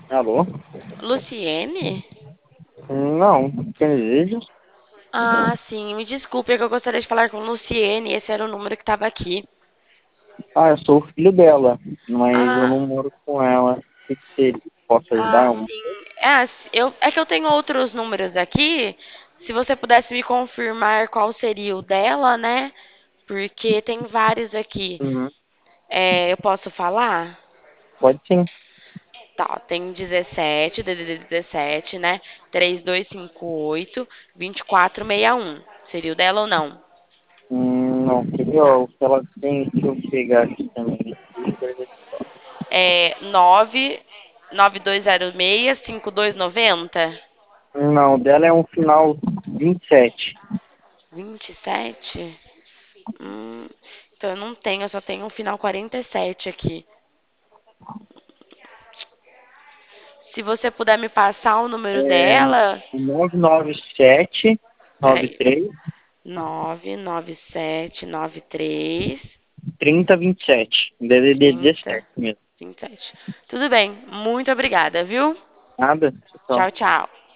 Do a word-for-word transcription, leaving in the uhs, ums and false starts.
Alô? Luciene? Não, quem deseja? Ah, sim. Me desculpe, é que eu gostaria de falar com Luciene. Esse era o número que estava aqui. Ah, eu sou o filho dela, mas eu Ah, não moro com ela. O que que seria? Posso ajudar? ah, em alguma- sim. É, s- eu, é que eu tenho outros números aqui. Se você pudesse me confirmar qual seria o dela, né? Porque tem vários aqui. Uhum. É, eu posso falar? Pode sim. Tá, tem dezessete, D D D dezessete, né? Três dois cinco oito, vinte e quatro sessenta e um. Seria o dela ou não? Hum, não, seria Tá. o que ela tem que eu pegar aqui também. É nove nove dois zero seis cinco dois nove zero. Não, o dela é um final vinte e sete. vinte e sete? Hum, então eu não tenho, eu só tenho um final quarenta e sete aqui. Se você puder me passar o número É dela. nove nove sete nove Peraí. três nove nove sete nove três trinta vinte e sete. D D D trinta dezessete mesmo. vinte e sete. Tudo bem, muito obrigada, viu? Nada? Só. Tchau, tchau.